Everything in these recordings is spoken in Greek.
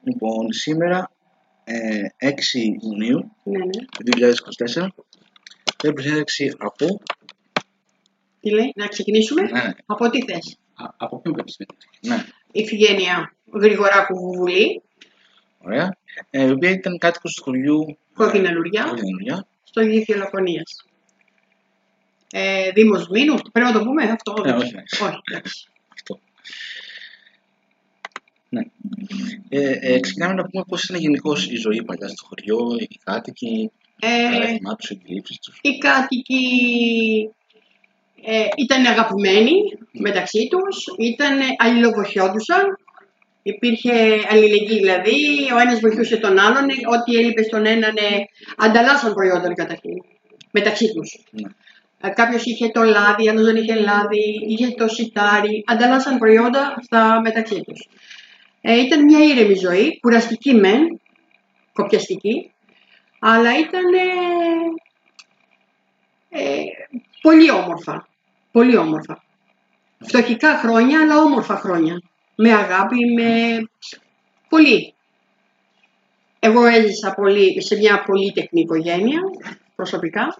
Λοιπόν, σήμερα 6 Ιουνίου Ναι. 2024 πρέπει συνέντευξη από... Τι λέει, να ξεκινήσουμε. Ναι. Από τι θες? Από ποιον πρέπει συνέντευξη? Ναι. Ιφηγένεια Γρηγοράκου Βουβουλή. Ωραία. Η οποία ήταν κάτοικος του χωριού Κόκκινα Λουριά. Στο Γήθιο Λακωνίας. Δήμος Μήνου, πρέπει να το πούμε αυτό? Όχι. Αυτό. Ναι. Ξεκινάμε να πούμε πώς είναι γενικώς η ζωή παλιά στο χωριό, οι κάτοικοι, τα έθιμά τους, οι αντιλήψεις τους. Οι κάτοικοι ήταν αγαπημένοι μεταξύ τους, αλληλοβοηθιόντουσαν, υπήρχε αλληλεγγύη δηλαδή, ο ένας βοηθούσε τον άλλον, ό,τι έλειπε στον έναν ανταλλάσσαν προϊόντα καταρχήν μεταξύ τους. Ναι. Κάποιος είχε το λάδι, άλλος δεν είχε λάδι, είχε το σιτάρι, ανταλλάσσαν προϊόντα μεταξύ τους. Ήταν μια ήρεμη ζωή, κουραστική μεν, κοπιαστική, αλλά ήταν πολύ όμορφα. Πολύ όμορφα. Φτωχικά χρόνια, αλλά όμορφα χρόνια. Με αγάπη, πολύ. Εγώ έζησα σε μια πολύτεκνη οικογένεια, προσωπικά.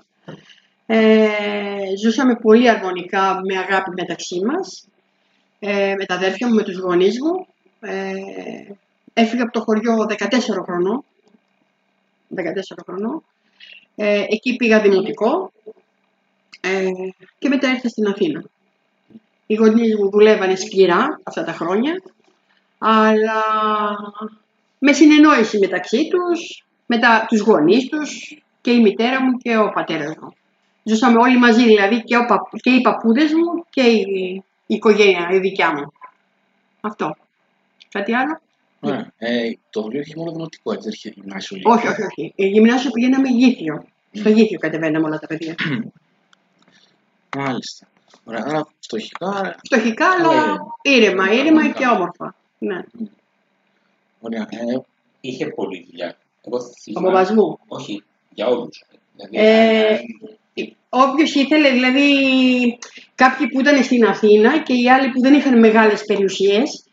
Ζούσαμε πολύ αρμονικά, με αγάπη μεταξύ μας, με τα αδέρφια μου, με τους γονείς μου. Έφυγα από το χωριό 14 χρονών. 14 χρονών. Εκεί πήγα δημοτικό και μετά ήρθα στην Αθήνα. Οι γονείς μου δουλεύανε σκληρά αυτά τα χρόνια, αλλά με συνεννόηση μεταξύ τους, με τους γονείς τους, και η μητέρα μου και ο πατέρας μου. Ζούσαμε όλοι μαζί, δηλαδή και οι παππούδες μου και η οικογένεια, η δικιά μου. Αυτό. Κάτι άλλο? Ωραία. Το χωριό είχε μόνο δημοτικό, έτσι, δεν είχε γυμνάσιο? Όχι. Γυμνάσιο πηγαίναμε Γήθιο. Στο Γήθιο κατεβαίναμε όλα τα παιδιά. Μάλιστα. Ωραία, άρα φτωχικά. Φτωχικά, αλλά ήρεμα και όμορφα. Ναι. Ωραία. Είχε πολλή δουλειά. Αποβασμού. Όχι, για όλους. Όποιος ήθελε, δηλαδή κάποιοι που ήταν στην Αθήνα και οι άλλοι που δεν είχαν μεγάλες περιουσίες,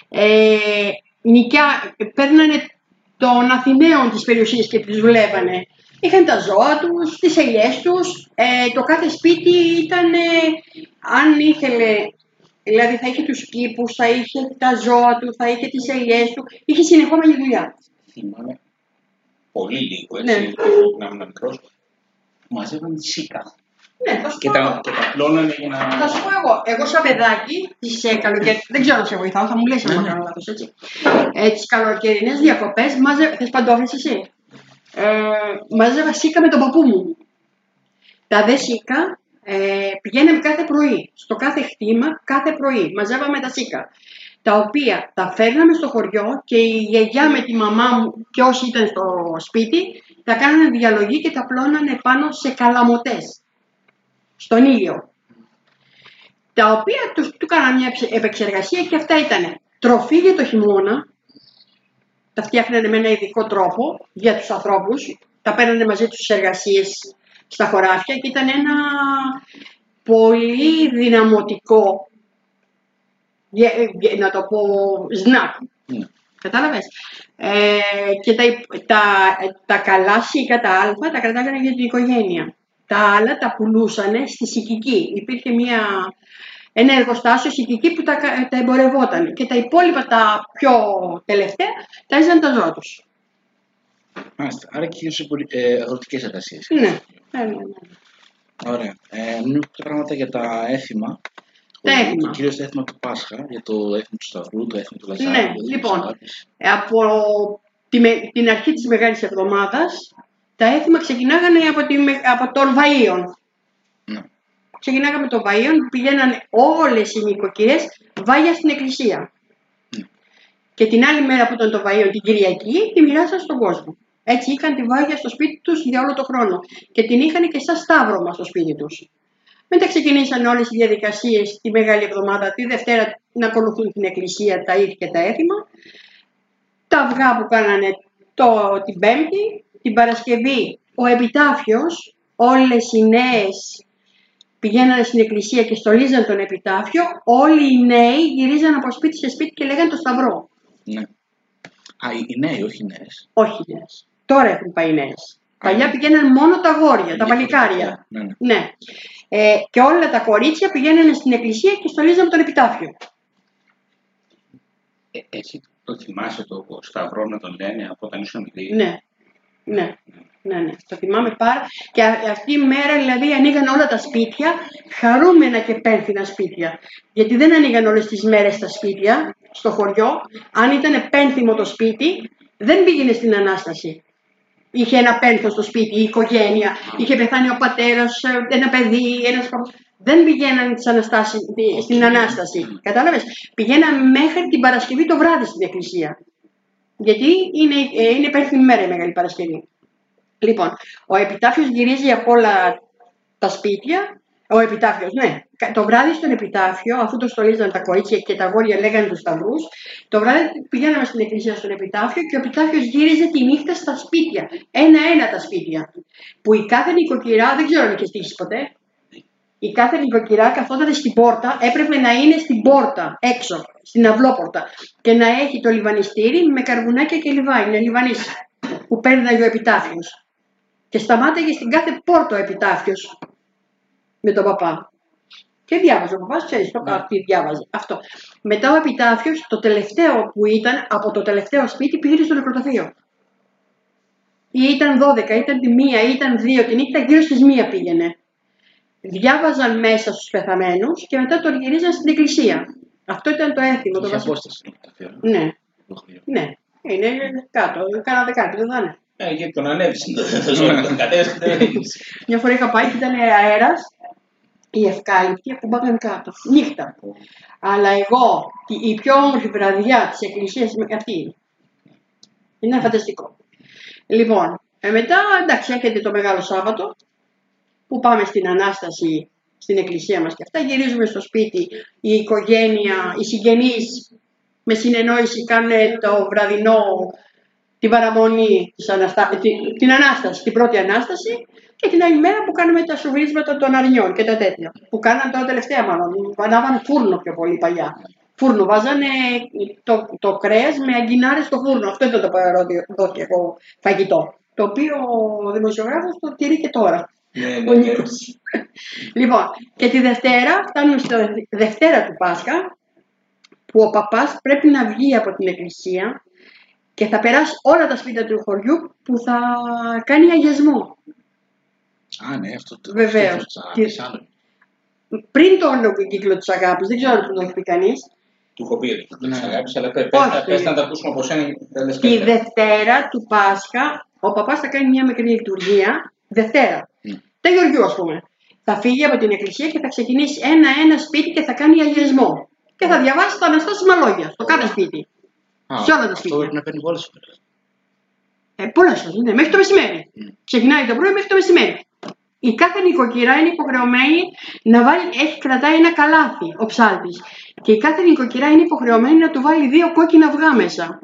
παίρνανε των Αθηναίων τις περιουσίες και τις δουλεύανε. Είχαν τα ζώα τους, τις ελιές τους, το κάθε σπίτι ήταν, αν ήθελε, δηλαδή θα είχε τους κήπους, θα είχε τα ζώα του, θα είχε τις ελιές του, είχε συνεχόμενη δουλειά. Θυμάμαι πολύ λίγο, έτσι, ναι. Να ήμουν μικρός, μαζεύαν τη σίκα. Ναι, και τα πλώνανε για να... Θα σου πω εγώ σαν παιδάκι, δεν ξέρω να σε βοηθάω, θα μου λες αν κάνω λάθος, έτσι. Τις καλοκαιρινές διακοπές, θες παντόφλες εσύ? Μάζευα σίκα με τον παππού μου. Τα δε σίκα πηγαίναμε κάθε πρωί, στο κάθε χτήμα, κάθε πρωί, μαζεύαμε τα σίκα. Τα οποία τα φέρναμε στο χωριό και η γιαγιά με τη μαμά μου και όσοι ήταν στο σπίτι, τα κάνανε διαλογή και τα πλώνανε πάνω σε καλαμωτές, στον ήλιο. Τα οποία του κάνανε μια επεξεργασία και αυτά ήταν τροφή για το χειμώνα, τα φτιάχνανε με ένα ειδικό τρόπο για τους ανθρώπους, τα παίρνανε μαζί τους στις εργασίες στα χωράφια και ήταν ένα πολύ δυναμωτικό, να το πω, σνακ. Κατάλαβες? Και τα καλά σίκα, τα άλφα, τα κρατάγανε για την οικογένεια. Τα άλλα τα πουλούσανε στη Σικική. Υπήρχε ένα εργοστάσιο Σικική που τα εμπορευόταν. Και τα υπόλοιπα, τα πιο τελευταία, τα έζησαν τα ζώα τους. Μάλιστα. Άρα και γίνονται αγροτικές εργασίες. Ναι. Ωραία. Μην πω πράγματα για τα έθιμα. Κυρίως το έθιμα του Πάσχα, για το έθιμο του Σταυρού, το έθιμο του Λαζάρου. Ναι, λοιπόν, από την αρχή της Μεγάλης Εβδομάδας, τα έθιμα ξεκινάγανε από τον Βαΐον. Ναι. Ξεκινάγαμε τον Βαΐον, πηγαίνανε όλες οι νοικοκυρές βάγια στην εκκλησία. Ναι. Και την άλλη μέρα που ήταν το Βαΐον, την Κυριακή, τη μοιράσαν στον κόσμο. Έτσι είχαν τη βάγια στο σπίτι τους για όλο τον χρόνο. Και την είχαν και σαν σταύρωμα στο σπίτι τους. Μετά ξεκινήσαν όλες οι διαδικασίες τη Μεγάλη Εβδομάδα, τη Δευτέρα να ακολουθούν την εκκλησία, τα ήθη και τα έθιμα. Τα αυγά που κάνανε την Πέμπτη, την Παρασκευή, ο επιτάφιος, όλες οι νέες πηγαίνανε στην εκκλησία και στολίζαν τον επιτάφιο, όλοι οι νέοι γυρίζαν από σπίτι σε σπίτι και λέγανε το Σταυρό. Ναι. Α, οι νέοι, όχι οι νέες. Όχι οι νέες. Τώρα έχουν πάει οι νέες. Παλιά πηγαίναν μόνο τα αγόρια, τα παλικάρια. Ναι. Και όλα τα κορίτσια πηγαίνανε στην εκκλησία και στολίζαν τον επιτάφιο. Εσύ το θυμάσαι το σταυρό να τον λένε από όταν ήσουν μικρή? Ναι. Το θυμάμαι πάρα. Και αυτή η μέρα δηλαδή ανοίγαν όλα τα σπίτια, χαρούμενα και πένθυνα σπίτια. Γιατί δεν ανοίγαν όλες τις μέρες τα σπίτια στο χωριό. Αν ήταν πένθυμο το σπίτι, δεν πήγαινε στην Ανάσταση. Είχε ένα πένθος στο σπίτι, η οικογένεια, είχε πεθάνει ο πατέρας, ένα παιδί, ένας παππούς. Δεν πηγαίναν στην Ανάσταση. Κατάλαβες. Πηγαίναν μέχρι την Παρασκευή το βράδυ στην εκκλησία. Γιατί είναι πένθυμη μέρα η Μεγάλη Παρασκευή. Λοιπόν, ο επιτάφιος γυρίζει από όλα τα σπίτια. Ο επιτάφιος, ναι. Το βράδυ στον επιτάφιο, αφού το στολίζαν τα κορίτσια και τα αγόρια λέγανε τους σταυρούς, το βράδυ πηγαίναμε στην εκκλησία στον επιτάφιο και ο επιτάφιος γύριζε τη νύχτα στα σπίτια. Ένα-ένα τα σπίτια. Που η κάθε νοικοκυρά, δεν ξέρω αν είχε στήσει ποτέ, η κάθε νοικοκυρά καθόταν στην πόρτα, έπρεπε να είναι στην πόρτα, έξω, στην αυλόπορτα. Και να έχει το λιβανιστήρι με καρβουνάκια και λιβάνι, να λιβανίσει, που παίρναγε ο επιτάφιος. Και σταμάταγε στην κάθε πόρτα ο επιτάφιος με τον παπά. Και διάβαζε ο παπάς, ξέρεις τι διάβαζε. Αυτό. Μετά ο επιτάφιος, το τελευταίο που ήταν, από το τελευταίο σπίτι πήγαινε στο νεκροταφείο. Ή ήταν 12, ήταν τη 1, ήταν 2, τη νύχτα γύρω στις 1 πήγαινε. Διάβαζαν μέσα στους πεθαμένους και μετά τον γυρίζαν στην εκκλησία. Αυτό ήταν το έθιμο. Είχε απόσταση. Ναι. Είναι κάτω, κάνα δεκάτο, δεν θα είναι. Γιατί τον ανέβησε, τον κατέβησε και τον ανέβησε. Μια φορά είχα πάει και ήταν αέρας, οι ευκάλυπτοι ακουμπάγαν κάτω, νύχτα. Αλλά εγώ, η πιο όμορφη βραδιά της εκκλησίας αυτή είναι. Είναι φανταστικό. Λοιπόν, μετά εντάξει έρχεται το Μεγάλο Σάββατο, που πάμε στην Ανάσταση, στην εκκλησία μας και αυτά, γυρίζουμε στο σπίτι, η οικογένεια, οι συγγενείς με συνεννόηση κάνουν το βραδινό, την παραμονή την Ανάσταση, την πρώτη Ανάσταση και την άλλη μέρα που κάνουμε τα σουβρίσματα των αρνιών και τα τέτοια. Που κάναν τώρα τελευταία μάλλον, βανάβαν φούρνο πιο πολύ παλιά. Φούρνο, βάζανε το κρέας με αγκινάρες στο φούρνο. Αυτό ήταν το παραδοσιακό φαγητό. Το οποίο ο δημοσιογράφος το τηρεί και τώρα. Λοιπόν, και τη Δευτέρα, φτάνουμε στη Δευτέρα του Πάσχα, που ο παπάς πρέπει να βγει από την εκκλησία και θα περάσει όλα τα σπίτια του χωριού που θα κάνει αγιασμό. Α, ναι, αυτό το βεβαίως. Πριν τον κύκλο της αγάπης, δεν ξέρω αν το έχει πει κανείς. Του έχω πει το κύκλο της αγάπης, αλλά πες να τα ακούσουμε από σένα. Τη Δευτέρα του Πάσχα, ο παπάς θα κάνει μια μικρή λειτουργία, Δευτέρα. Τα Γεωργιού, ας πούμε. Θα φύγει από την εκκλησία και θα ξεκινήσει ένα-ένα σπίτι και θα κάνει αγιασμό. Και θα διαβάσει τα αναστάσιμα λόγια στο κάθε σπίτι. Σε όλα τα σπίτια. Αυτό πρέπει να παίρνει πολλές φορές. Πολλές φορές, ναι, μέχρι το μεσημέρι. Ξεκινάει το πρωί μέχρι το μεσημέρι. Η κάθε νοικοκυρά είναι υποχρεωμένη να βάλει, κρατάει ένα καλάθι ο ψάλτης. Και η κάθε νοικοκυρά είναι υποχρεωμένη να του βάλει 2 κόκκινα αυγά μέσα.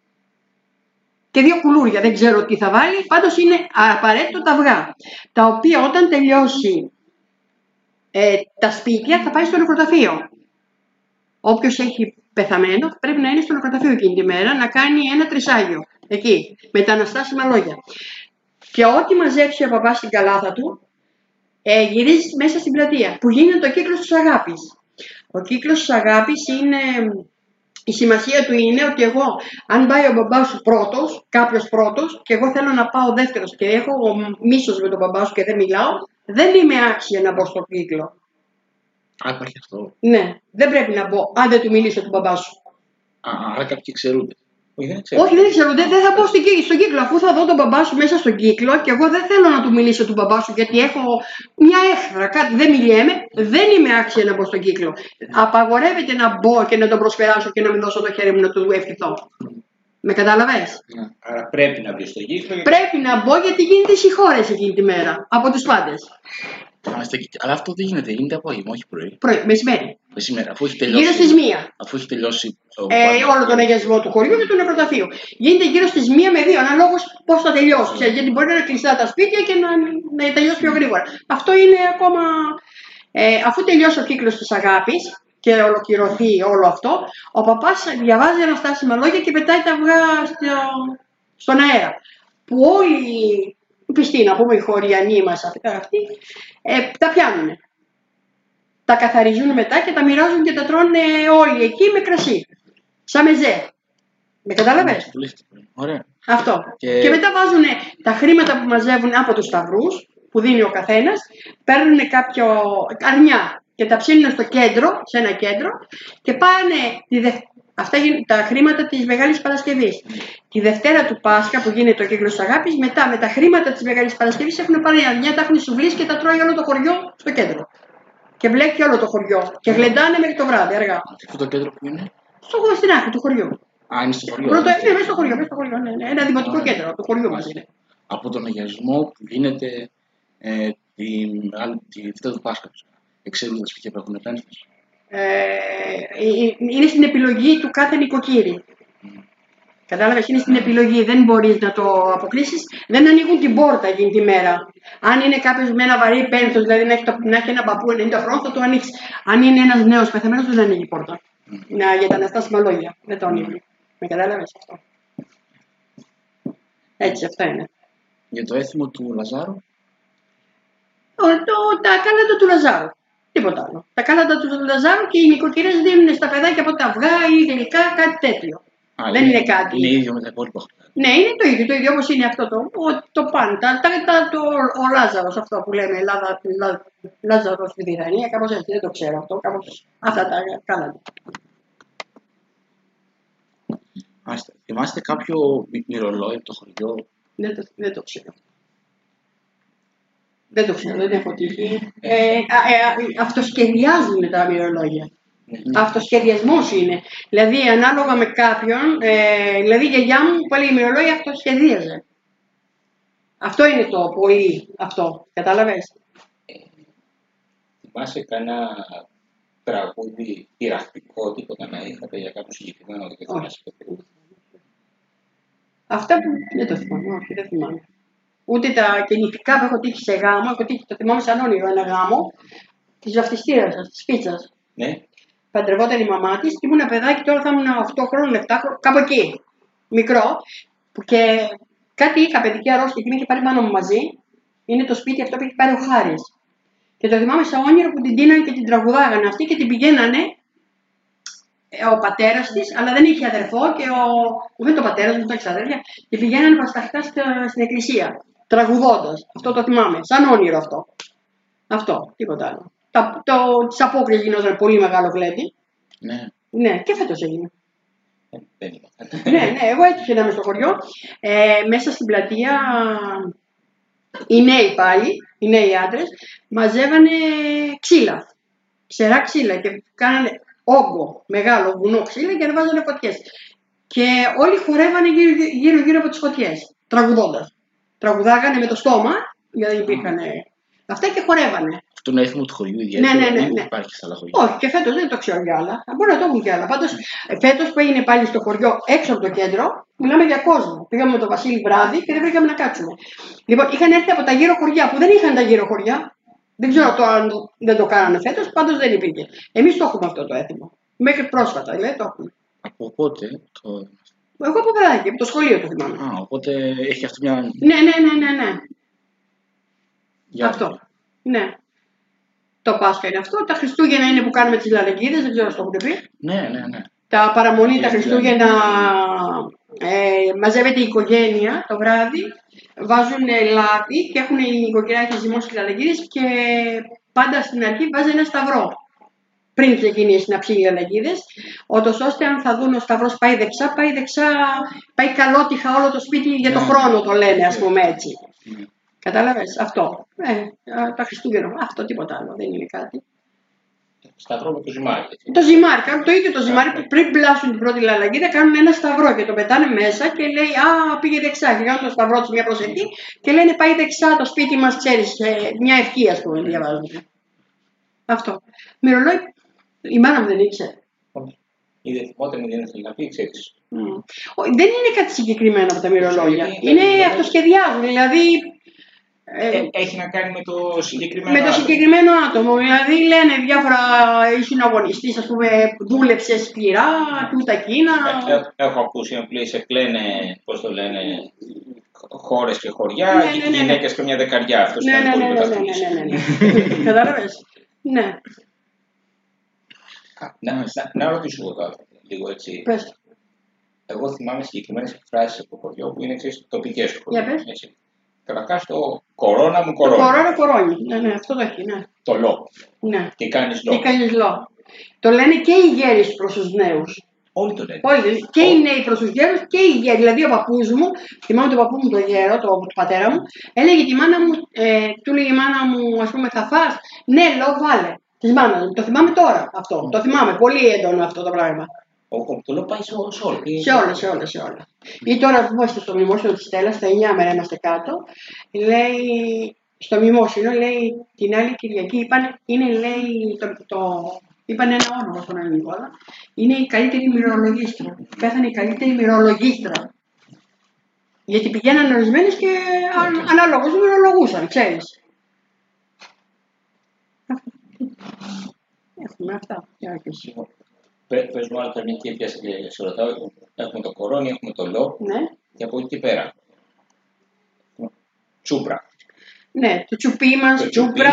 Και 2 κουλούρια, δεν ξέρω τι θα βάλει, πάντως είναι απαραίτητο τα αυγά. Τα οποία όταν τελειώσει τα σπίτια θα πάει στο νεκροταφείο. Όποιος έχει πεθαμένο πρέπει να είναι στο νεκροταφείο εκείνη τη μέρα να κάνει ένα τρισάγιο. Εκεί, με τα αναστάσιμα λόγια. Και ό,τι μαζέψει ο παπάς στην καλάθα του, γυρίζει μέσα στην πλατεία, που γίνεται ο κύκλος της αγάπης. Ο κύκλος της αγάπης είναι... Η σημασία του είναι ότι εγώ, αν πάει ο μπαμπάς σου πρώτος, κάποιος πρώτος, και εγώ θέλω να πάω δεύτερος και έχω μίσος με τον μπαμπά σου και δεν μιλάω, δεν είμαι άξια να μπω στο κύκλο. Α, υπάρχει αυτό. Ναι, δεν πρέπει να μπω, αν δεν του μιλήσω του μπαμπά σου. Άρα κάποιοι ξερούνται. Όχι, δεν ξέρω, δεν θα μπω στον κύκλο. Αφού θα δω τον μπαμπά σου μέσα στον κύκλο και εγώ δεν θέλω να του μιλήσω του μπαμπά σου γιατί έχω μια έχθρα, κάτι δεν μιλιέμαι, δεν είμαι άξια να μπω στον κύκλο. Απαγορεύεται να μπω και να τον προσπεράσω και να μην δώσω το χέρι μου να του ευχηθώ. Με κατάλαβες? Άρα πρέπει να μπει στον κύκλο. Πρέπει να μπω γιατί γίνεται συγχώρεση εκείνη τη μέρα από τους πάντες. Αλλά αυτό δεν γίνεται, γίνεται απόγευμα, όχι πρωί. Μεσημέρι. Αφού έχει τελειώσει. Γύρω στις 1. Αφού έχει τελειώσει. Όλο τον αγιασμό του χωριού και του νεκροταφείου. Γίνεται γύρω στις 1 με 2, αναλόγως πώς θα τελειώσει. Γιατί μπορεί να είναι κλειστά τα σπίτια και να τελειώσει πιο γρήγορα. Αυτό είναι ακόμα. Αφού τελειώσει ο κύκλος της αγάπης, και ολοκληρωθεί όλο αυτό, ο παπάς διαβάζει αναστάσιμα λόγια και πετάει τα αυγά στον αέρα. Που όλοι οι πιστοί, να πούμε, οι χωριανοί μας αυτοί, τα πιάνουν. Τα καθαρίζουν μετά και τα μοιράζουν και τα τρώνε όλοι εκεί με κρασί. Σαν μεζέ. Με κατάλαβες? Ωραία. Αυτό. Και μετά βάζουν τα χρήματα που μαζεύουν από τους σταυρούς, που δίνει ο καθένας, παίρνουν κάποιο αρνιά και τα ψήνουν στο κέντρο, σε ένα κέντρο, και πάνε αυτά τα χρήματα της Μεγάλης Παρασκευής. Τη Δευτέρα του Πάσχα που γίνεται ο κύκλος της αγάπης, μετά με τα χρήματα της Μεγάλης Παρασκευής έχουν πάρει αρνιά, τα έχουν σουβλήσει και τα τρώει όλο το χωριό στο κέντρο. Και μπλέκει όλο το χωριό. Και γλεντάνε μέχρι το βράδυ αργά. Αυτό το κέντρο που είναι? Στην άκρη του χωριού. Α, είναι στο χωριό. Ναι, μέσα στο χωριό. Ναι. Ένα δημοτικό κέντρο. Το χωριό μας είναι. Από τον αγιασμό που γίνεται τη Δευτέρα του Πάσχα. Εξαιρετικά τα σπίτια που έχουν επένδυση. Είναι στην επιλογή του κάθε νοικοκύρη. Κατάλαβες, είναι στην επιλογή, δεν μπορείς να το αποκλείσεις. Δεν ανοίγουν την πόρτα εκείνη τη μέρα. Αν είναι κάποιος με ένα βαρύ πένθος, δηλαδή να έχει ένα παππού 90 χρόνων, θα το ανοίξει. Αν είναι ένας νέος πεθαμένος, δεν ανοίγει η πόρτα. Για τα αναστάσιμα λόγια. Δεν το ανοίγει. Με κατάλαβες αυτό? Έτσι, αυτά είναι. Για το έθιμο του Λαζάρου. Τα κάλαντα του Λαζάρου. Τίποτα άλλο. Τα κάλαντα του Λαζάρου και οι νοικοκυρές δίνουν στα παιδάκια από τα αυγά ή γλυκά, κάτι τέτοιο. Δεν είναι κάτι. Είναι ίδιο με τα υπόλοιπα. Ναι, είναι το ίδιο όπως είναι αυτό το πάντα. Ο Λάζαρος, αυτό που λέμε, Λάζαρος στη Διθανία, κάπως έτσι, δεν το ξέρω αυτό, κάπως αυτά τα κάλαντα. Θυμάστε κάποιο μυρολόι από το χωριό? Δεν το ξέρω. Δεν το ξέρω, δεν έχω τύχει. Αυτοσχεδιάζουν τα μυρολόγια. Αυτοσχεδιασμός είναι. Δηλαδή, ανάλογα με κάποιον, δηλαδή η γιαγιά μου που έλεγε μυρολόγια αυτοσχεδίαζε. Αυτό είναι το πολύ αυτό. Κατάλαβες? Θυμάσαι κανένα τραγούδι πειραχτικό, τίποτα να είχατε για κάποιο συγκεκριμένο? Αυτά που δεν το θυμάμαι, όχι, δεν θυμάμαι. Ούτε τα κινητικά που έχω τύχει σε γάμο, το θυμάμαι σαν όνειρο ένα γάμο της βαφτιστήρας σας, της πίτσας. Ναι. Παντρευόταν η μαμά της και ήμουν ένα παιδάκι, τώρα θα ήμουν 8 χρόνων, 7 χρόνων, κάπου εκεί, μικρό. Και κάτι είχα παιδική αρρώστια και με είχε πάρει πάνω μου μαζί. Είναι το σπίτι αυτό που έχει πάρει ο Χάρης. Και το θυμάμαι σαν όνειρο που την τίνανε και την τραγουδάγανε αυτή και την πηγαίνανε ο πατέρας της, αλλά δεν είχε αδερφό και δεν το πατέρας μου, τα εξαδέρφια, και πηγαίνανε πασταχτά στην εκκλησία, τραγουδώντας. Αυτό το θυμάμαι, σαν όνειρο αυτό. Αυτό, τίποτα άλλο. Τις απόκριες γινόταν πολύ μεγάλο γλέντι. Ναι. Ναι, και φέτος έγινε. Ναι, εγώ έτυχε να είμαι στο χωριό. Μέσα στην πλατεία οι νέοι πάλι, οι νέοι άντρες, μαζεύανε ξύλα. Ξερά ξύλα και κάνανε όγκο, μεγάλο βουνό ξύλα και ανεβάζανε φωτιές. Και όλοι χορεύανε γύρω-γύρω από τις φωτιές, τραγουδώντας. Τραγουδάγανε με το στόμα, γιατί δεν υπήρχαν αυτά και χορεύανε. Αυτό είναι έθιμο του χωριού ιδιαίτερα. Δεν υπάρχει σε άλλα χωριά. Όχι, και φέτος δεν το ξέρω για άλλα. Μπορεί να το έχουν κι άλλα. Πάντως, φέτος που έγινε πάλι στο χωριό έξω από το κέντρο, μιλάμε για κόσμο. Πήγαμε με τον Βασίλη βράδυ και δεν βρήκαμε να κάτσουμε. Λοιπόν, είχαν έρθει από τα γύρω χωριά που δεν είχαν τα γύρω χωριά. Δεν ξέρω αν δεν το κάνανε φέτος, πάντως δεν υπήρχε. Εμείς το έχουμε αυτό το έθιμο. Μέχρι πρόσφατα, δηλαδή το έχουμε. Από πότε το. Εγώ από παιδάκι, από το σχολείο το θυμάμαι. Α, οπότε έχει αυτή μια. Ναι. Για αυτό. Ναι. Το Πάσχα είναι αυτό. Τα Χριστούγεννα είναι που κάνουμε τις λαλεγγίδες, δεν ξέρω αν το έχετε πει. Ναι. Τα παραμονή, τα Χριστούγεννα, μαζεύεται η οικογένεια το βράδυ, βάζουν λάδι και έχουν η οικογένεια έχει ζυμώσει τις λαλεγγίδες και πάντα στην αρχή βάζει ένα σταυρό. Πριν ξεκινήσει να ψήνει οι λαλεγγίδες, ώστε αν θα δουν ο σταυρός πάει δεξιά, πάει καλότυχα όλο το σπίτι για το χρόνο το λένε, ας πούμε έτσι. Κατάλαβες αυτό. Τα Χριστούγεννα, αυτό τίποτα άλλο, δεν είναι κάτι. Σταυρό με το ζυμάρι. Το ζυμάρι, κάνουν το ίδιο το ζυμάρι που πριν πλάσουν την πρώτη λαλαγίδα, κάνουν ένα σταυρό και το πετάνε μέσα και λέει «Α, πήγε δεξιά». Και κάνουν το σταυρό του μια προσευχή και λένε «Πάει δεξιά το σπίτι μας, ξέρεις, μια ευχή», ας πούμε, διαβάζουν. Αυτό. Μυρολόι, η μάνα μου δεν ήξερε. Είδε θυμόταν μου δεν να πει, ξέρεις. Δεν είναι κάτι συγκεκριμένο από τα μυρολόγια. Είναι αυτοσχεδιάζουν, δηλαδή Έχει να κάνει με το συγκεκριμένο άτομο. Με το συγκεκριμένο άτομο. Δηλαδή λένε διάφορα, ήσουν αγωνιστής, ας πούμε, που σκληρά, τούτα εκείνα. Έχω ακούσει να πλήσει, κλαίνε, πώς το λένε, χώρες και χωριά, γυναίκες και μια δεκαριά. Αυτός ήταν πολύ πρωταθλητής. Κατάλαβες. Ναι. Να ρωτήσω εγώ τώρα, λίγο έτσι. Πες. Εγώ θυμάμαι συγκεκριμένες εκφράσεις από το χωριό που είναι εξής τοπικές του χωριού. Καταρχάς το κορώνα μου κορώνει. Το κορώνα κορώνει. Ναι, αυτό το έχει, ναι. Το λό. Ναι. Τι κάνεις λό. Το λένε και οι γέροι προς τους νέους. Όλοι το λένε. Και οι νέοι προς τους γέρους και οι γέροι. Δηλαδή ο παππούς μου, θυμάμαι τον παππού μου τον γέρο, τον πατέρα μου, έλεγε τη μάνα μου, του λέγε η μάνα μου, ας πούμε, θα φας. Ναι, λό, βάλε. Της μάνας μου. Το θυμάμαι τώρα αυτό. Το θυμάμαι πολύ έντονο αυτό το πράγμα. Το λέω πάει σε όλα. Σε όλα. Ή τώρα που είμαστε στο μνημόσυνο της Στέλλας, τα 9 μέρα είμαστε κάτω, λέει, στο μνημόσυνο, λέει, την άλλη Κυριακή, είπαν ένα όνομα στον ελληνικό, είναι η καλύτερη μυρολογίστρα. Πέθανε η καλύτερη μυρολογίστρα. Γιατί πηγαίναν ορισμένες και αναλόγως μυρολογούσαν, ξέρεις. Έχουμε αυτά. Πες μου άλλο τερμική πιάσα και σε ρωτάω. Έχουμε το κορώνι, έχουμε το λό. Ναι. Και από εκεί και πέρα. Τσούπρα. Ναι, το τσουπί μας, τσούπρα.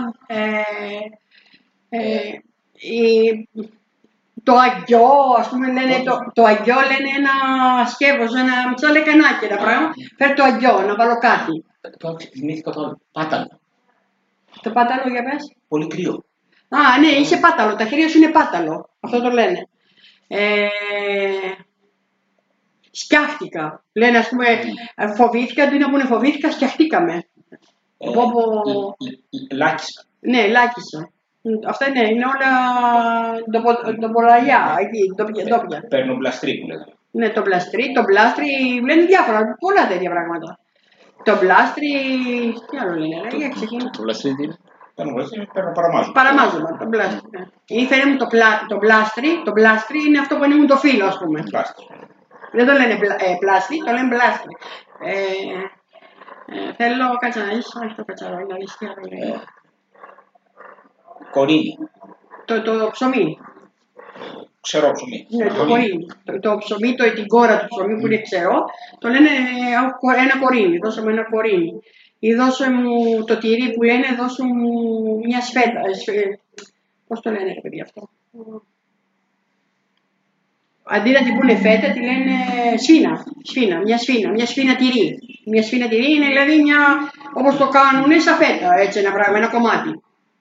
Το αγκιό, ας πούμε, λένε, το αγκιό λένε ένα σκεύος, ένα μισό λεκανάκι, ένα πράγμα. Φέρ το αγκιό, να βάλω κάτι. Τώρα θυμήθηκα το πάταλο. Το πάταλο, για πες. Πολύ κρύο. Α, ναι, είσαι πάταλο. Τα χέρια σου είναι πάταλο. Αυτό το λένε. Σκιάχτηκα. Λένε, ας πούμε, φοβήθηκα, αντί να πούνε φοβήθηκα, σκιαχτήκαμε. Λάκισα. Ναι, λάκισα. Αυτά είναι όλα τοπολαλιά, εκεί, ντόπια. Παίρνω μπλαστρί που λέγαμε. Ναι, το μπλαστρί, λένε διάφορα, πολλά τέτοια πράγματα. Το μπλάστρι, τι άλλο λένε, για ξεκινήσει. Το μπλαστρί τι είναι? Παίρνω παραμάζωμα. Παραμάζωμα, το μπλάστρι. Ή φέρε μου το μπλάστρι είναι αυτό που ανοίγουν το φύλλο, ας πούμε. Δεν το λένε πλάστρι, το λένε μπλάστρι. Θέλω, κάτσε να δεις, όχι το κατσαρό, να δεις τι άλλο λέει. Κορίνι. Το ψωμί. Ξερό ψωμί. Ναι, το κορίνι. Το ψωμί, την κόρα του ψωμί που είναι ξερό, το λένε ένα κορίνι, δώσε μου ένα κορίνι. Ή δώσε μου το τυρί που λένε, δώσε μου μια σφέτα. Πώς το λένε, παιδιά, αυτό. Αντί να την πούνε φέτα, τη λένε μια σφίνα τυρί. Μια σφίνα τυρί είναι δηλαδή όπως το κάνουν σαν φέτα, έτσι ένα πράγμα, ένα κομμάτι.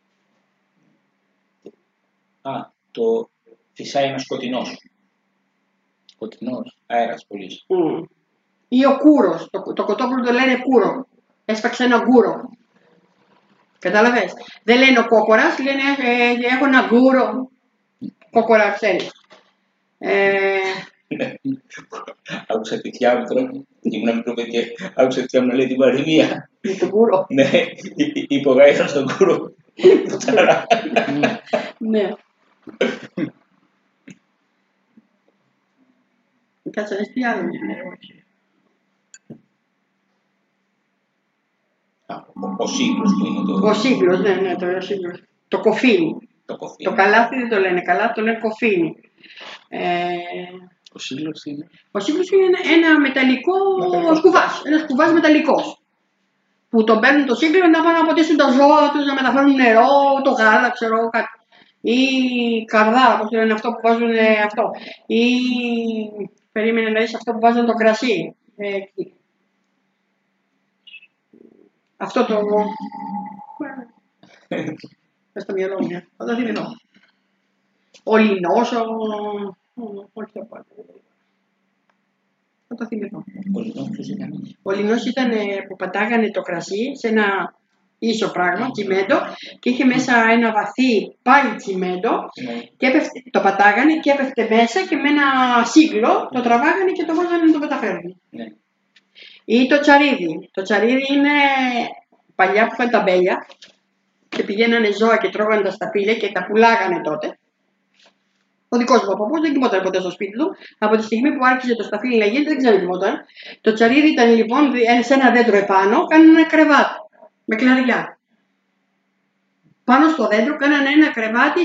Το φυσάει ένα σκοτεινός. Σκοτεινός, αέρας πολύ. Ή ο κούρος, το κοτόπουλο το λένε κούρο. Έσπαξε ένα γκούρο. Κατάλαβες. Δεν λένε ο κόκορας, λένε έχω ένα γκούρο. Κόκορα, ξέρεις. Άκουσα τη θεία μου τώρα, ήμουν μικρό παιδί, άκουσα τη θεία μου να λέει την παροιμία. Με τον κούρο. Ναι, υπογάισα στον κούρο. Ναι. Κάτσε να τι άλλο είναι. Ο σύγκλος που είναι το... Ο σύγκλος, ναι, το σύγκλος. Το κοφίνι. Το καλάθι δεν το λένε καλάθι, το λένε κοφίνι. Ο σύγκλος είναι? Ο σύγκλος είναι ένα μεταλλικό σκουβάς. Ένας σκουβάς μεταλλικός. Που τον παίρνουν το σύγκλο να πάνε να ποτίσουν τα ζώα τους, να μεταφέρουν νερό, το γάλα, ξέρω κάτι. Ή καρδάρα, πώς λένε αυτό που βάζουν αυτό. Ή περίμενε να δεις αυτό που βάζουν το κρασί. Αυτό το... Πες στο μυαλό μου, θα το θυμηθώ. Ο λινός, όχι το πάτε. Θα το θυμηθώ. Ο λινός ήταν που πατάγανε το κρασί σε ένα ίσο πράγμα, τσιμέντο, και είχε μέσα ένα βαθύ πάλι τσιμέντο και το πατάγανε και έπεφτε μέσα και με ένα σύγκλο το τραβάγανε και το βάζανε να το μεταφέρουν. Ή το τσαρίδι. Το τσαρίδι είναι παλιά που είχαν τα μπέλια και πηγαίνανε ζώα και τρώγανε τα σταπίλια και τα πουλάγανε τότε. Ο δικός μου παππούς δεν κοιμόταν ποτέ στο σπίτι του. Από τη στιγμή που άρχισε το σταφύλι να γίνεται, δεν ξέρω κοιμόταν. Το τσαρίδι ήταν λοιπόν σε ένα δέντρο επάνω, κάνουν ένα κρεβάτι. με κλαριά. Πάνω στο δέντρο κάνανε ένα κρεβάτι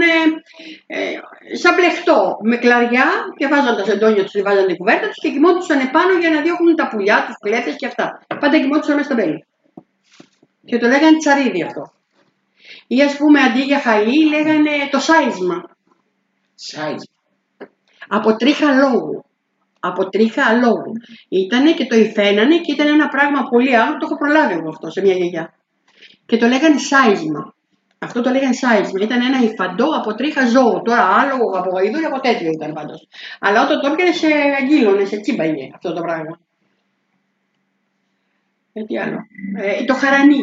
σαν πλεχτό, με κλαριά και βάζαν τα σεντόνια τους, βάζαν την κουβέρτα τους και κοιμόντουσαν επάνω για να διώχνουν τα πουλιά, τους κλέφτες και αυτά. Πάντα κοιμόντουσαν μέσα στα μπέλη. Και το λέγανε τσαρίδι αυτό. Ή ας πούμε αντί για χαλί λέγανε το σάισμα. Σάισμα. Από τρίχα λόγου. Από τρίχα λόγου. Ήτανε και το υφαίνανε και ήταν ένα πράγμα πολύ άλλο, το έχω προλάβει εγώ αυτό σε μια γιαγιά. Και το λέγανε σάισμα. Αυτό το λέγανε σάισμα. Ήταν ένα υφαντό από τρίχα ζώου. Τώρα άλογο από γαϊδούρι από τέτοιο ήταν πάντως. Αλλά όταν το έπαιρνε σε αγγείλωνε, σε τσίμπαγε αυτό το πράγμα. Τι άλλο. Το χαρανί.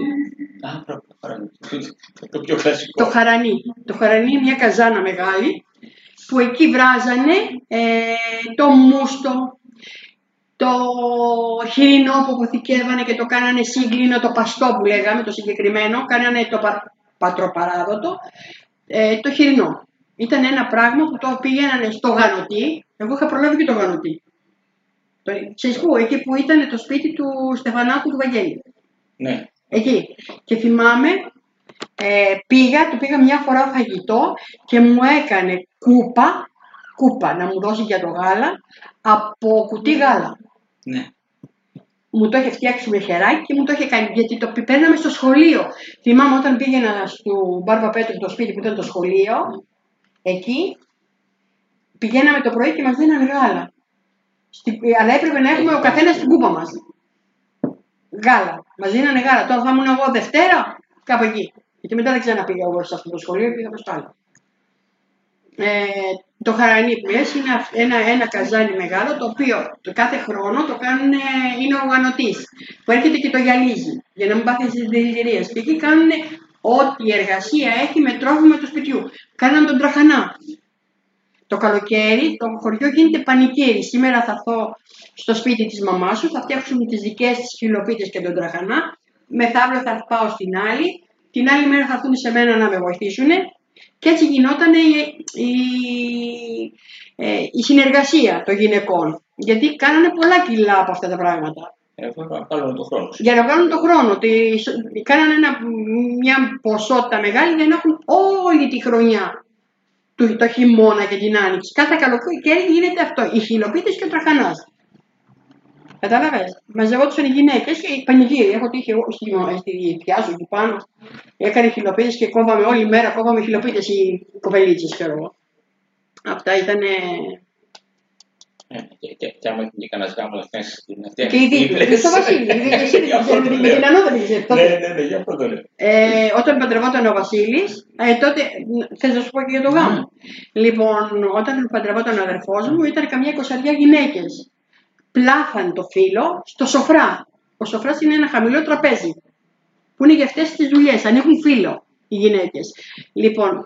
Το πιο κλασικό. Το χαρανί είναι μια καζάνα μεγάλη που εκεί βράζανε το μούστο, το χοιρινό που αποθηκεύανε και το κάνανε σύγκλινο, το παστό που λέγαμε, το συγκεκριμένο, κάνανε το πατροπαράδοτο, το χοιρινό. Ήταν ένα πράγμα που το πήγαινανε στο γανοτί, εγώ είχα προλάβει και το γανοτί. Ξέρεις πού, εκεί που ήταν το σπίτι του Στεφανάκου του Βαγγέλη. Ναι. Εκεί. Και θυμάμαι, του πήγα μια φορά φαγητό και μου έκανε κούπα να μου δώσει για το γάλα, από κουτί γάλα. Ναι. Μου το είχε φτιάξει με χεράκι και μου το είχε κάνει, γιατί το παίρναμε στο σχολείο. Θυμάμαι όταν πήγαινα στο Μπάρμπα Πέτρου, το σπίτι που ήταν το σχολείο, εκεί πηγαίναμε το πρωί και μας δίνανε γάλα. Αλλά έπρεπε να έχουμε ο καθένας την κούπα μας. Γάλα. Μας δίνανε γάλα. Τώρα θα ήμουν εγώ Δευτέρα, κάπου εκεί. Γιατί μετά δεν ξαναπήγα εγώ σε αυτό το σχολείο, πήγα προς το άλλο. Το χαρανί που λες είναι ένα καζάνι μεγάλο, το οποίο το κάθε χρόνο το κάνουν, είναι ο γανοτής, που έρχεται και το γυαλίζει, για να μην πάθει στις δηλητηρίες. Και εκεί κάνουν ό,τι εργασία έχει με τρόφιμα του σπιτιού. Κάναν τον τραχανά. Το καλοκαίρι το χωριό γίνεται πανικύρι. Σήμερα θα έρθω στο σπίτι της μαμάς σου, θα φτιάξουν τις δικές της χιλοπίτες και τον τραχανά. Μεθαύριο θα πάω στην άλλη. Την άλλη μέρα θα έρθουν σε μένα να με βοηθήσουν. Και έτσι γινόταν η συνεργασία των γυναικών. Γιατί κάνανε πολλά κιλά από αυτά τα πράγματα. Για να βγάλουν τον χρόνο. Κάνανε μια ποσότητα μεγάλη για να έχουν όλη τη χρονιά. Το χειμώνα και την άνοιξη. Κάθε καλοκαίρι γίνεται αυτό. Οι χιλοπίτες και ο τραχανάς. Κατάλαβες. Μαζευόντουσαν οι γυναίκες και οι πανηγύροι. Έχω τύχει στη πιάσου εκεί πάνω. Έκανε χιλοπίτες και κόβαμε όλη μέρα. Κόβαμε χιλοπίτες οι κοπελίτσες, ξέρω εγώ. Αυτά ήτανε. Και άμα και κανένας γάμος να φτιάξει την αυτή. Και οι δίπλες. Στο Βασίλη. Με την Ανώ δεν είχε. Ναι, γι' αυτό το λέω. Όταν παντρευόταν ο Βασίλης, τότε. Θες να σου πω και για το γάμο. Λοιπόν, όταν παντρευόταν ο αδερφός μου, ήταν καμιά 20 γυναίκες. Πλάθαν το φύλλο στο σοφρά. Ο σοφράς είναι ένα χαμηλό τραπέζι που είναι για αυτές τις δουλειές. Ανοίγουν φύλλο οι γυναίκες. Λοιπόν,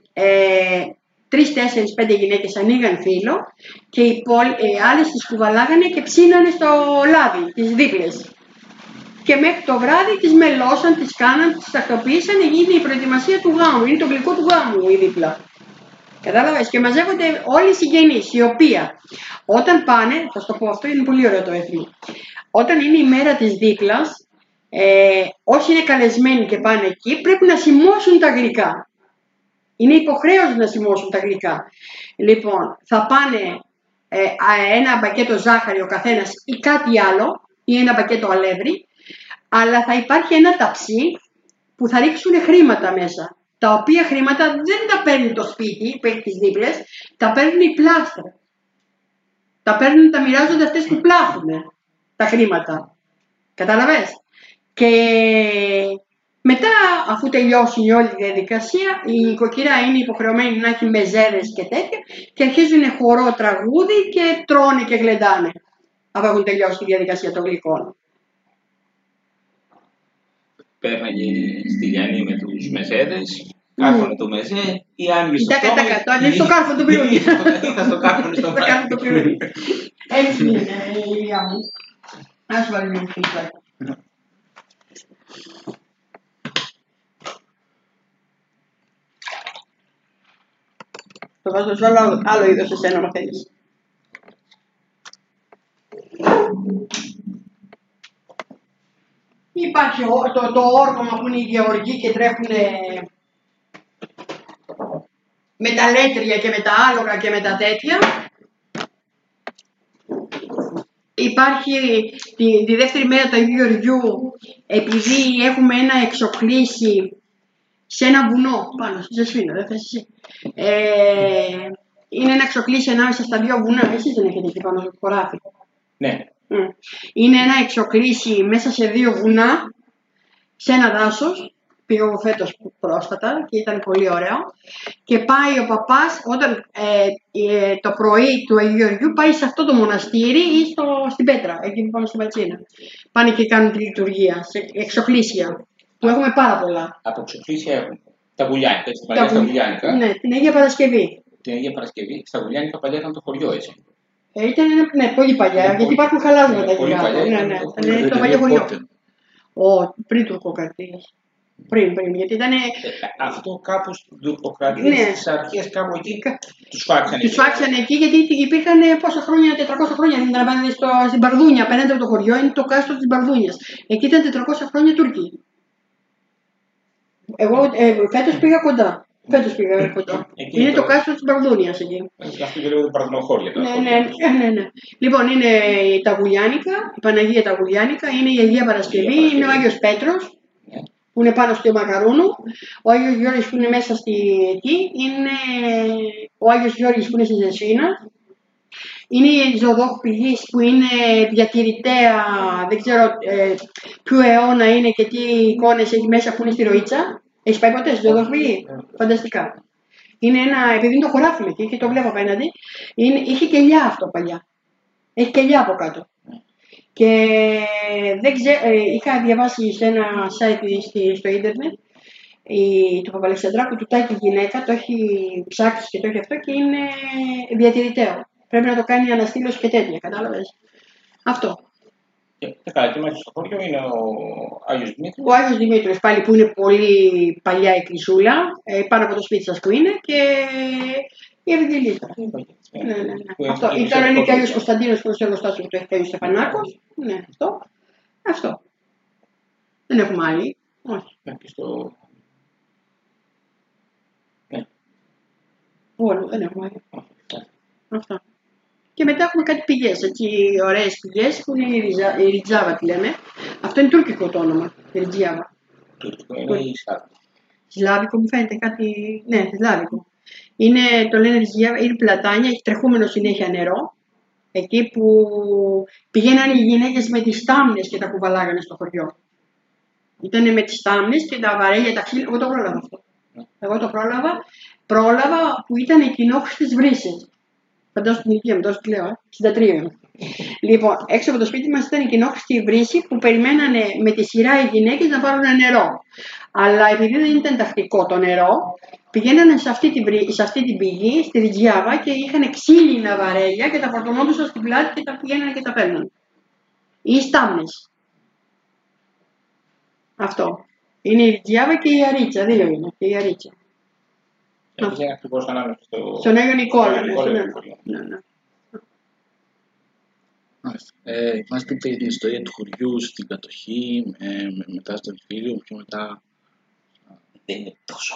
3-4-5 γυναίκες ανοίγαν φύλλο και οι άλλες τις κουβαλάγανε και ψήνανε στο λάδι, τις δίπλες. Και μέχρι το βράδυ τις μελώσαν, τις κάναν, τις τακτοποίησαν, γίνει η προετοιμασία του γάμου. Είναι το γλυκό του γάμου η δίπλα. Κατάλαβες, και μαζεύονται όλοι οι συγγενείς, οι οποίοι όταν πάνε, θα σου το πω αυτό, είναι πολύ ωραίο το έθιμο. Όταν είναι η μέρα της δίπλας, όσοι είναι καλεσμένοι και πάνε εκεί, πρέπει να σημώσουν τα γλυκά. Είναι υποχρέωση να σημώσουν τα γλυκά. Λοιπόν, θα πάνε ένα μπακέτο ζάχαρη ο καθένας ή κάτι άλλο, ή ένα μπακέτο αλεύρι, αλλά θα υπάρχει ένα ταψί που θα ρίξουν χρήματα μέσα. Τα οποία χρήματα δεν τα παίρνει το σπίτι που έχει τις δίπλες, τα παίρνουν οι πλάστρα. Τα μοιράζονται αυτές που πλάθουν τα χρήματα. Κατάλαβες. Και μετά, αφού τελειώσει όλη η διαδικασία, η οικοκυρά είναι υποχρεωμένη να έχει μεζέδες και τέτοια και αρχίζουν χορό τραγούδι και τρώνε και γλεντάνε. Αφού έχουν τελειώσει τη διαδικασία των γλυκών. Πέρναγε στη Γιάννη με τους μεζέδες, κάρφωνε το μεζέ, ή άνοιγε στο στόμα. Στο κάρφο του πυρούνι. Θα στο κάρφωνε στο πυρούνι. Έτσι είναι η ηλιά μου. Ας βάλει λίγο φύλλα. Θα βάζω σε άλλο είδος εσένα, αν θέλεις. Υπάρχει το όργωμα που είναι οι γεωργοί και τρέχουν με τα λέτρια και με τα άλογα και με τα τέτοια. Υπάρχει τη δεύτερη μέρα του Αγίου Γεωργιού, επειδή έχουμε ένα εξοκλήσι σε ένα βουνό πάνω στη Ζεσφίνα, δεν θες εσύ. Είναι ένα εξοκλήσι ανάμεσα στα δύο βουνά. Εσείς δεν έχετε εκεί πάνω στο χωράφι. Ναι. Είναι ένα εξοκλήσι μέσα σε δύο βουνά, σε ένα δάσος. Πήγα εγώ φέτος πρόσφατα και ήταν πολύ ωραίο. Και πάει ο παπάς, όταν το πρωί του Αγίου Γεωργιού, πάει σε αυτό το μοναστήρι ή στην Πέτρα, εκεί που πάμε στην Πατσίνα. Πάνε και κάνουν τη λειτουργία, σε εξοκλήσια, που έχουμε πάρα πολλά. Από εξοκλήσια έχουμε. Τα Γουλιάνικα, έτσι, παλιά στα Γουλιάνικα. Ναι, την Αγία Παρασκευή. Την Αγία Παρασκευή, στα Γουλιάνικα παλιά ήταν το χωριό, έτσι. Ναι, πολύ παλιά, γιατί υπάρχουν χαλάσματα εκεί κάτω. Ναι, το παλιό χωριό. Πριν τουρκοκρατίες. Πριν, γιατί ήταν. Αυτό κάπου στην τουρκοκρατία, στις αρχές κάπου εκεί, τους φάξανε. Τους φάξανε εκεί, γιατί υπήρχαν πόσα χρόνια, 400 χρόνια. Δεν ήταν απέναντι στην Παρδούνια, απέναντι από το χωριό, είναι το κάστρο της Παρδούνιας. Εκεί ήταν 400 χρόνια Τούρκοι. Εγώ φέτος πήγα κοντά. Είναι το κάστρο της Παρδούνιας εκεί. Αυτό και λέγονται Παρδουνοχώρια. Ναι. Λοιπόν, είναι τα Γουλιάνικα, η Παναγία τα Γουλιάνικα, είναι η Αγία Παρασκευή, είναι ο Άγιος Πέτρος, που είναι πάνω στο Μακαρούνου, ο Άγιος Γιώργης που είναι μέσα εκεί, είναι ο Άγιος Γιώργης που είναι στη Ζεσφίνα, είναι η Ζωοδόχου Πηγής που είναι διατηρητέα, δεν ξέρω ποιο αιώνα είναι και τι εικόνες έχει μέσα που είναι στη Ροίτσα. Έχεις πάει ποτέ στη Ζωοδόχου Πηγή? Φανταστικά. Είναι επειδή είναι το χωράφι εκεί και το βλέπω απέναντι, είχε κελιά αυτό παλιά. Έχει κελιά από κάτω. Και δεν είχα διαβάσει σε ένα site στο ίντερνετ του Παπαλεξανδράκου, του Τάκη γυναίκα, το έχει ψάξει και το έχει αυτό και είναι διατηρηταίο. Πρέπει να το κάνει αναστήλωση και τέτοια, κατάλαβες. Αυτό. Και καλά, και μέσα στο χωριό είναι ο Άγιος Δημήτρης. Ο Άγιος Δημήτρης πάλι που είναι πολύ παλιά εκκλησούλα, πάνω από το σπίτι σας που είναι, και η Ευαγγελίστα. Ναι. Αυτό. Τώρα είναι και ο Άγιος Κωνσταντίνος που είναι στο εργοστάσιο που το έχει και ο Άγιος Στεφανάκος. Ναι, αυτό. Δεν έχουμε άλλοι. Όχι. Όλο, δεν έχουμε άλλοι. Αυτό. Και μετά έχουμε κάτι πηγές, έτσι, ωραίες πηγές που είναι η Ριτζάβα τη λέμε. Αυτό είναι τουρκικό το όνομα, η Ριτζάβα. Τουρκικό είναι ή Σλάβικο? Σλάβικο μου φαίνεται κάτι, ναι, Σλάβικο. Το λένε Ριτζάβα, είναι πλατάνια, έχει τρεχούμενο συνέχεια νερό. Εκεί που πηγαίνανε οι γυναίκες με τις τάμνες και τα κουβαλάγανε στο χωριό. Ήτανε με τις τάμνες και τα βαρέλια, τα ξύλα, εγώ το πρόλαβα αυτό. Εγώ το πρόλαβα που ήταν η κοινόχρηση της βρύσης. Φαντάζομαι την ηλικία μου, τόσο τη λέω, 63. Λοιπόν, έξω από το σπίτι μας ήταν η κοινόχρηστη βρύση που περιμένανε με τη σειρά οι γυναίκες να πάρουν νερό. Αλλά επειδή δεν ήταν τακτικό το νερό, πηγαίνανε σε αυτή την πηγή, στη Ριτζιάβα, και είχαν ξύλινα βαρέλια και τα φορτωνόντουσαν στην πλάτη και τα πηγαίνανε και τα παίρνανε. Ή στάμνες. Αυτό. Είναι η Ριτζιάβα και η Αρίτσα, δύο είναι. Και η Αρίτσα. Είναι ακριβώς ανάμεσα στον Άγιο Νικόλα. Ναι. Μας πείτε την ιστορία του χωριού στην κατοχή, μετά στον Φίλιο, πιο μετά. Δεν είναι τόσο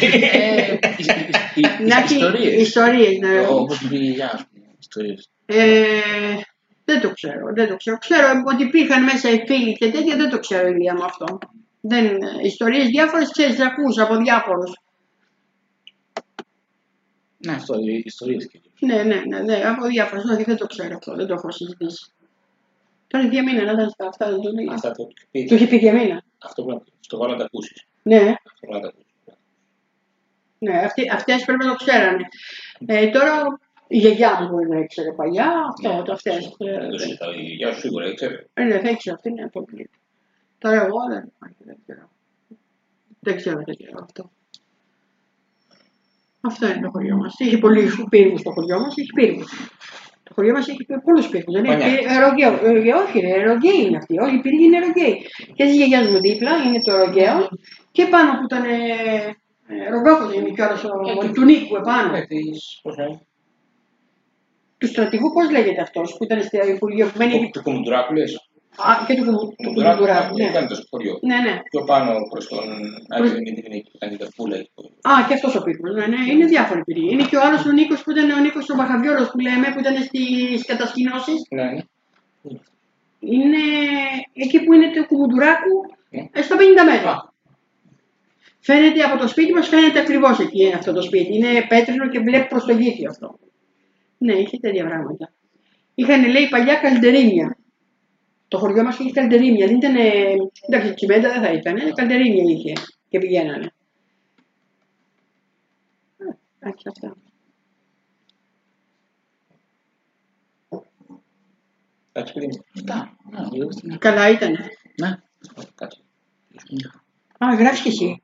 μεγάλη. Ιστορίες, ναι. Όπως η γιαγιά, ας πούμε, ιστορίες. Δεν το ξέρω. Ξέρω ότι υπήρχαν μέσα οι φίλοι και τέτοια, δεν το ξέρω Ηλία με αυτό. Ιστορίες διάφορες, ξέρεις, ακούς από διάφορους. Ναι, αυτό, οι ιστορίες και ναι, από διάφορες, όχι, δεν το ξέρω αυτό, δεν το έχω συζητήσει. Τώρα διαμήνα, να τα αυτά δεν το λέει. Αυτά το είχε πει διαμήνα. Αυτό πρέπει να τα ακούσεις. Ναι. Αυτό πρέπει να τα ακούσεις. Ναι, αυτές πρέπει να το ξέρανε. Τώρα η γιαγιά μου μπορεί να ήξερε παλιά, αυτές. Η γιαγιά σου σίγουρα ήξερε. Ναι, θα ήξερε αυτή, ναι, πολύ. Τώρα εγώ δεν ξέρω. Δεν ξέρω αυτό. Αυτό είναι το χωριό μας. Έχει πολλούς πύργους το χωριό μας, έχει πύργους. Το χωριό μας έχει πολλούς πύργους. Δεν έχει όχι, ερωγκαίοι είναι αυτοί. Όλοι οι πύργοι είναι ερωγκαίοι. Και της γιαγιάς μου δίπλα είναι το ερωγκαίο και πάνω που ήταν Ρογκόκος είναι κιόλας του Νίκου επάνω. Του στρατηγού, πώς λέγεται αυτός που ήταν στο Υπουργείο. Του Κουμουντουράκου λες? Α, και του Κουμουντουράκου. Ναι, ήταν το χωριό. Ναι. Πιο πάνω προς τον Άγιο Δημήτρη που ήταν η Δερφούλα. Α, και αυτός ο πίκρος. Ναι, είναι διάφοροι πυροί. Είναι και ο άλλος ο Νίκος που ήταν ο Νίκος ο Μπαχαβιόλος που λέμε, που ήταν στις κατασκηνώσεις. Ναι. Είναι εκεί που είναι το Κουμουντουράκου, στα 50 μέτρα. Φαίνεται από το σπίτι μας, φαίνεται ακριβώς εκεί είναι αυτό το σπίτι. Είναι πέτρινο και βλέπει προς το γήθιο αυτό. Ναι, είχε τέτοια πράγματα. Είχαν, λέει, παλιά καλντερίμια. Το χωριό μας είχε καλντερίμια. Δεν ήταν. Εντάξει, τσιμέντα δεν θα ήταν. Καλντερίμια είχε και πηγαίνανε. Εντάξει, αυτά. Εντάξει, παιδί. Αυτά. Καλά ήτανε. Ναι. Κάτσε. Α, γράφεις και εσύ.